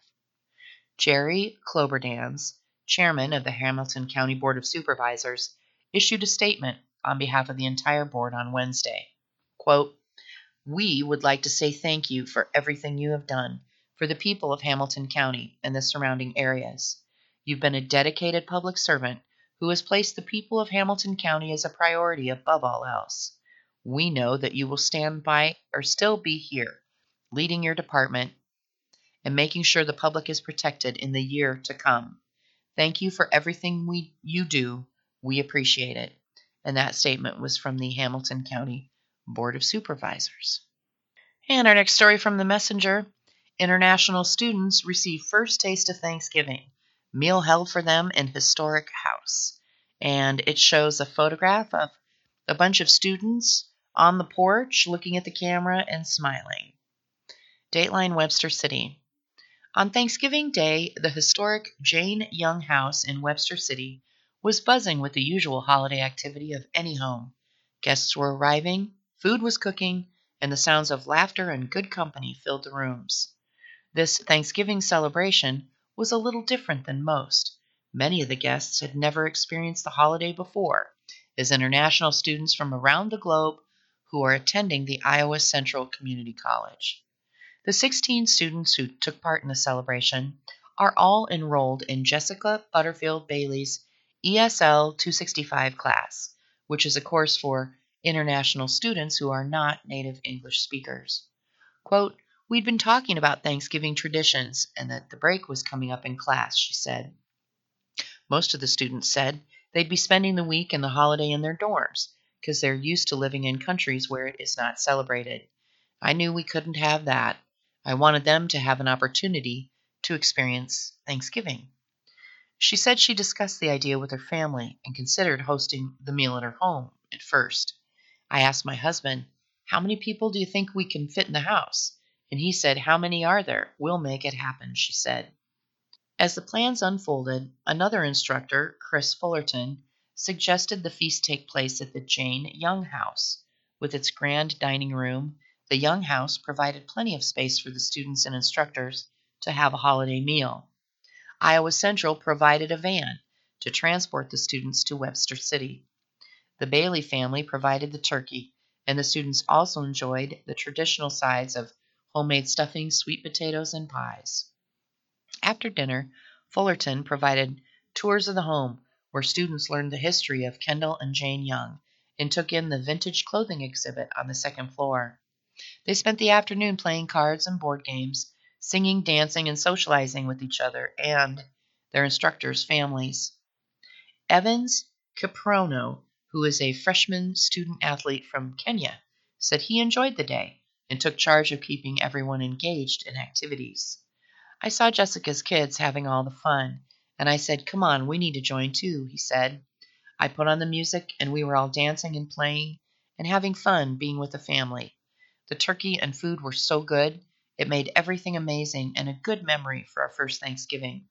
Jerry Cloberdans, chairman of the Hamilton County Board of Supervisors, issued a statement on behalf of the entire board on Wednesday. Quote, we would like to say thank you for everything you have done for the people of Hamilton County and the surrounding areas. You've been a dedicated public servant who has placed the people of Hamilton County as a priority above all else. We know that you will stand by or still be here, leading your department and making sure the public is protected in the year to come. Thank you for everything you do. We appreciate it. And that statement was from the Hamilton County Board of Supervisors. And our next story from the Messenger. International students receive first taste of Thanksgiving. Meal held for them in historic house. And it shows a photograph of a bunch of students on the porch looking at the camera and smiling. Dateline Webster City. On Thanksgiving Day, the historic Jane Young House in Webster City was buzzing with the usual holiday activity of any home. Guests were arriving, food was cooking, and the sounds of laughter and good company filled the rooms. This Thanksgiving celebration was a little different than most. Many of the guests had never experienced the holiday before, as international students from around the globe who are attending the Iowa Central Community College. The 16 students who took part in the celebration are all enrolled in Jessica Butterfield Bailey's ESL 265 class, which is a course for international students who are not native English speakers. Quote, "We'd been talking about Thanksgiving traditions and that the break was coming up in class," she said. Most of the students said they'd be spending the week and the holiday in their dorms because they're used to living in countries where it is not celebrated. I knew we couldn't have that. I wanted them to have an opportunity to experience Thanksgiving. She said she discussed the idea with her family and considered hosting the meal at her home at first. I asked my husband, "How many people do you think we can fit in the house?" And he said, "How many are there? We'll make it happen," she said. As the plans unfolded, another instructor, Chris Fullerton, suggested the feast take place at the Jane Young House. With its grand dining room, the Young House provided plenty of space for the students and instructors to have a holiday meal. Iowa Central provided a van to transport the students to Webster City. The Bailey family provided the turkey, and the students also enjoyed the traditional sides of homemade stuffing, sweet potatoes, and pies. After dinner, Fullerton provided tours of the home where students learned the history of Kendall and Jane Young and took in the vintage clothing exhibit on the second floor. They spent the afternoon playing cards and board games, singing, dancing, and socializing with each other and their instructors' families. Evans Kiprono, who is a freshman student athlete from Kenya, said he enjoyed the day and took charge of keeping everyone engaged in activities. "I saw Jessica's kids having all the fun, and I said, 'Come on, we need to join too,'" he said. "I put on the music, and we were all dancing and playing and having fun being with the family. The turkey and food were so good, it made everything amazing and a good memory for our first Thanksgiving."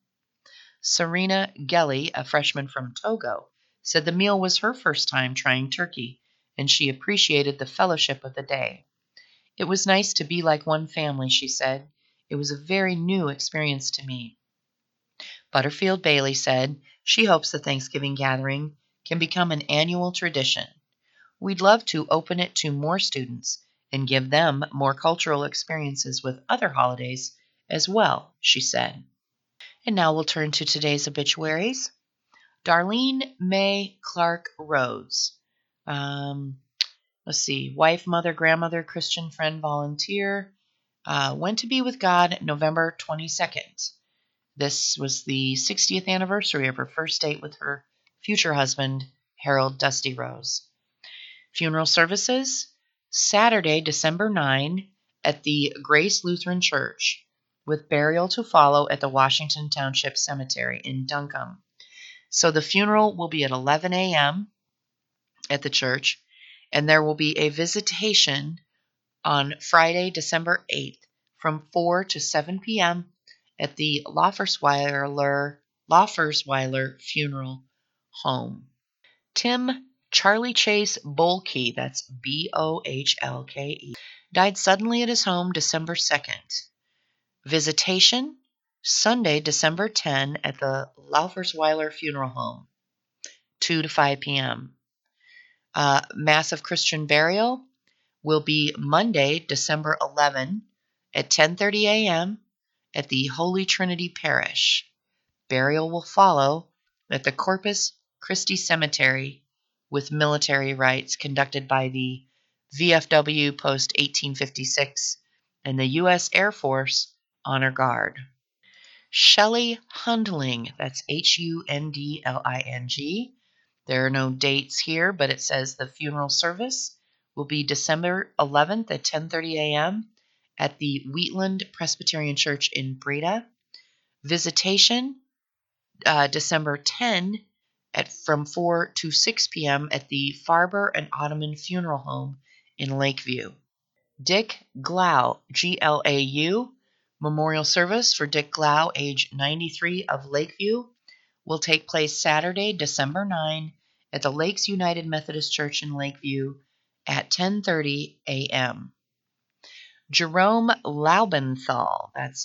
Serena Gelly, a freshman from Togo, said the meal was her first time trying turkey, and she appreciated the fellowship of the day. "It was nice to be like one family," she said. "It was a very new experience to me." Butterfield Bailey said she hopes the Thanksgiving gathering can become an annual tradition. "We'd love to open it to more students and give them more cultural experiences with other holidays as well," she said. And now we'll turn to today's obituaries. Darlene May Clark Rhodes. Let's see. Wife, mother, grandmother, Christian friend, volunteer. Went to be with God November 22nd. This was the 60th anniversary of her first date with her future husband, Harold Dusty Rose. Funeral services, Saturday, December 9, at the Grace Lutheran Church, with burial to follow at the Washington Township Cemetery in Duncombe. So the funeral will be at 11 a.m. at the church, and there will be a visitation on Friday, December 8th, from 4 to 7 p.m. at the Laufersweiler Funeral Home. Tim Charlie Chase Bolke, that's Bohlke, died suddenly at his home December 2nd. Visitation, Sunday, December 10 at the Laufersweiler Funeral Home, 2 to 5 p.m. Massive Christian burial will be Monday, December 11 at 10:30 a.m. at the Holy Trinity Parish. Burial will follow at the Corpus Christi Cemetery with military rites conducted by the VFW Post 1856 and the U.S. Air Force Honor Guard. Shelley Hundling, that's Hundling. There are no dates here, but it says the funeral service will be December 11th at 10:30 a.m. at the Wheatland Presbyterian Church in Breda. Visitation, December 10 from 4 to 6 p.m. at the Farber and Ottoman Funeral Home in Lakeview. Dick Glau, Glau, memorial service for Dick Glau, age 93, of Lakeview, will take place Saturday, December 9, at the Lakes United Methodist Church in Lakeview at 10:30 a.m. Jerome Laubenthal, that's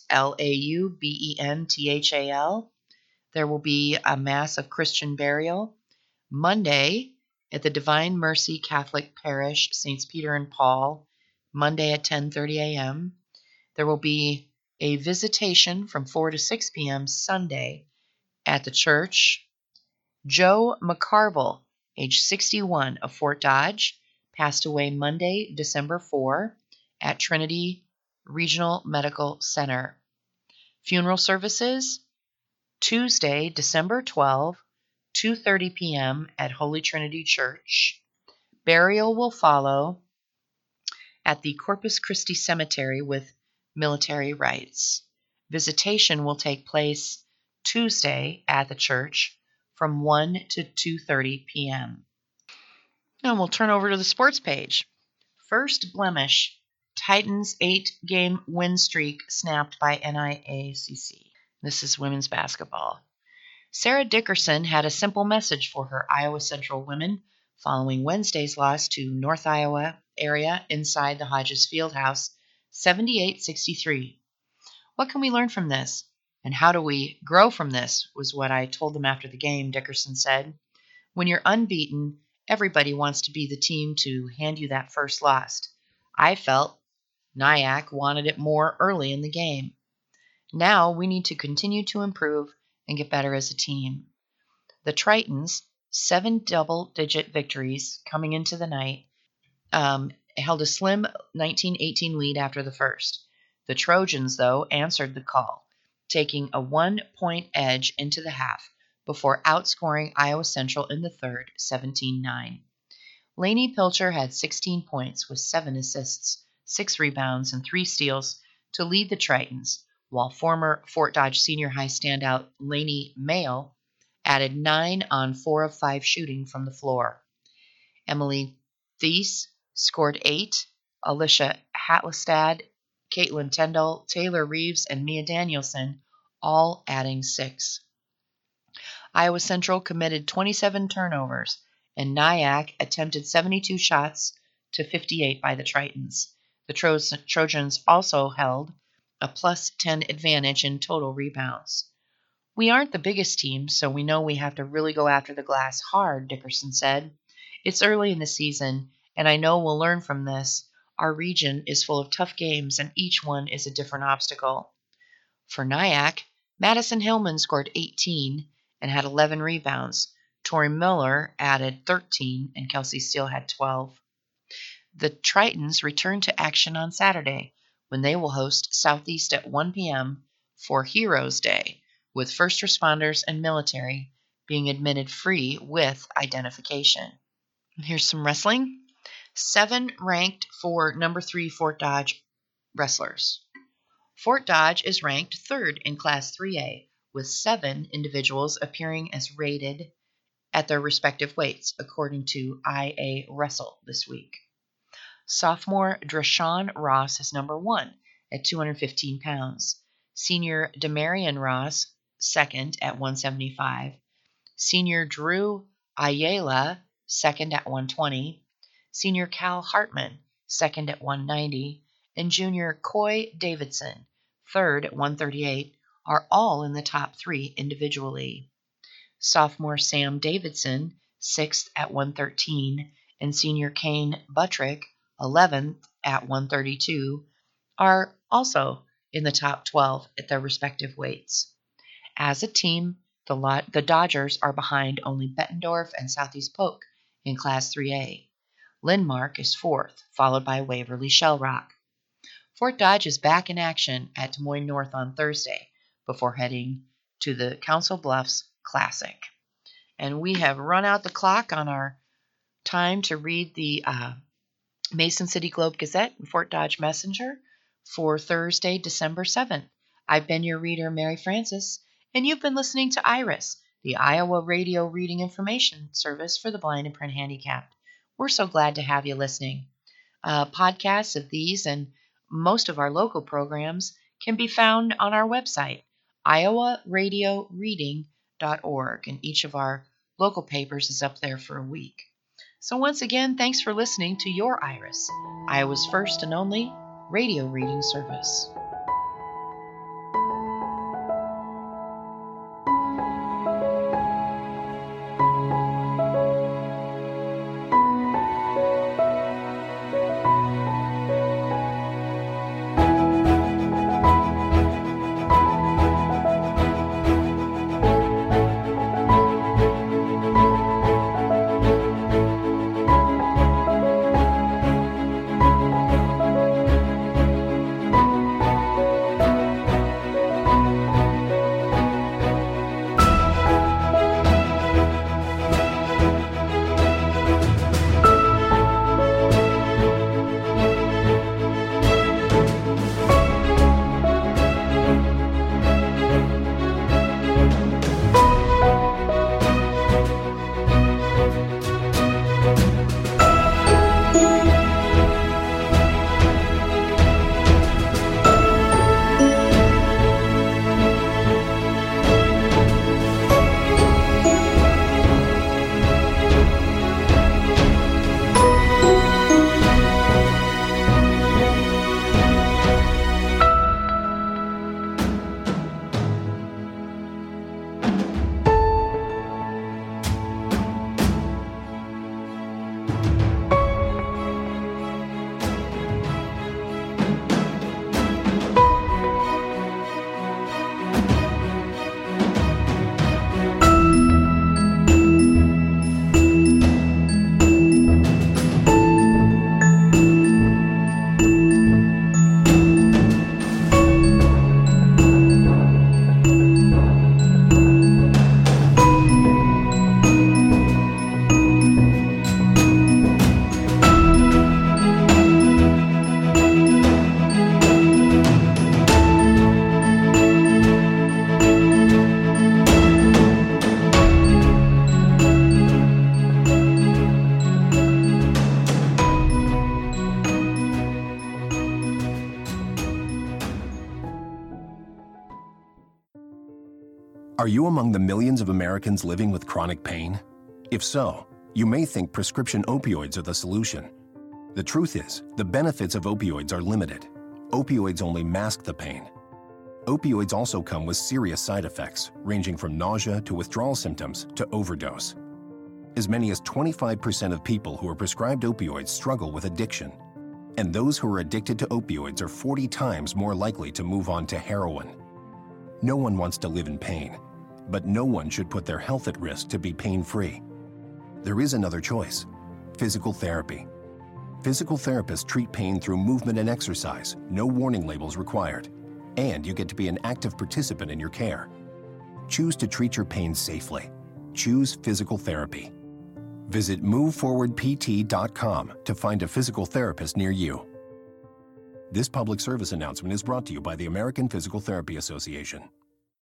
Laubenthal. There will be a Mass of Christian burial Monday at the Divine Mercy Catholic Parish, Saints Peter and Paul, Monday at 10:30 a.m. There will be a visitation from 4 to 6 p.m. Sunday at the church. Joe McCarville, age 61, of Fort Dodge, passed away Monday, December 4, at Trinity Regional Medical Center. Funeral services, Tuesday, December 12, 2:30 p.m. at Holy Trinity Church. Burial will follow at the Corpus Christi Cemetery with military rites. Visitation will take place Tuesday at the church from 1 to 2:30 p.m. Now we'll turn over to the sports page. First blemish, Titans 8-game win streak snapped by NIACC. This is women's basketball. Sarah Dickerson had a simple message for her Iowa Central women following Wednesday's loss to North Iowa area inside the Hodges Fieldhouse, 78-63. What can we learn from this? And how do we grow from this, was what I told them after the game, Dickerson said. When you're unbeaten, everybody wants to be the team to hand you that first loss. I felt Nyack wanted it more early in the game. Now we need to continue to improve and get better as a team. The Tritons, 7 double-digit victories coming into the night, held a slim 19-18 lead after the first. The Trojans, though, answered the call, taking a 1-point edge into the half before outscoring Iowa Central in the third, 17-9. Lainey Pilcher had 16 points with 7 assists, 6 rebounds, and 3 steals to lead the Tritons, while former Fort Dodge Senior High standout Lainey Mayo added 9 on 4 of 5 shooting from the floor. Emily Thies scored 8, Alicia Hatlestad, Caitlin Tyndall, Taylor Reeves, and Mia Danielson all adding 6. Iowa Central committed 27 turnovers, and Nyack attempted 72 shots to 58 by the Tritons. The Trojans also held a plus 10 advantage in total rebounds. We aren't the biggest team, so we know we have to really go after the glass hard, Dickerson said. It's early in the season, and I know we'll learn from this. Our region is full of tough games, and each one is a different obstacle. For Nyack, Madison Hillman scored 18 and had 11 rebounds. Tori Miller added 13, and Kelsey Steele had 12. The Tritons return to action on Saturday, when they will host Southeast at 1 p.m. for Heroes Day, with first responders and military being admitted free with identification. Here's some wrestling. 7 ranked for number 3 Fort Dodge wrestlers. Fort Dodge is ranked 3rd in Class 3A, with 7 individuals appearing as rated at their respective weights, according to IA Wrestle this week. Sophomore Drashawn Ross is number 1 at 215 pounds. Senior Demarion Ross, 2nd at 175. Senior Drew Ayala, 2nd at 120. Senior Cal Hartman, 2nd at 190. And Junior Coy Davidson, 3rd at 138, are all in the top 3 individually. Sophomore Sam Davidson, 6th at 113, and Senior Kane Buttrick, 11th at 132, are also in the top 12 at their respective weights. As a team, the Dodgers are behind only Bettendorf and Southeast Polk in Class 3A. Lindmark is 4th, followed by Waverly Shell Rock. Fort Dodge is back in action at Des Moines North on Thursday before heading to the Council Bluffs Classic. And we have run out the clock on our time to read the Mason City Globe Gazette and Fort Dodge Messenger for Thursday, December 7th. I've been your reader, Mary Frances, and you've been listening to IRIS, the Iowa Radio Reading Information Service for the Blind and Print Handicapped. We're so glad to have you listening. Podcasts of these and most of our local programs can be found on our website, iowaradioreading.org, and each of our local papers is up there for a week. So once again, thanks for listening to your IRIS, Iowa's first and only radio reading service. Are you among the millions of Americans living with chronic pain? If so, you may think prescription opioids are the solution. The truth is, the benefits of opioids are limited. Opioids only mask the pain. Opioids also come with serious side effects, ranging from nausea to withdrawal symptoms to overdose. As many as 25% of people who are prescribed opioids struggle with addiction. And those who are addicted to opioids are 40 times more likely to move on to heroin. No one wants to live in pain, but no one should put their health at risk to be pain-free. There is another choice: physical therapy. Physical therapists treat pain through movement and exercise, no warning labels required, and you get to be an active participant in your care. Choose to treat your pain safely. Choose physical therapy. Visit moveforwardpt.com to find a physical therapist near you. This public service announcement is brought to you by the American Physical Therapy Association.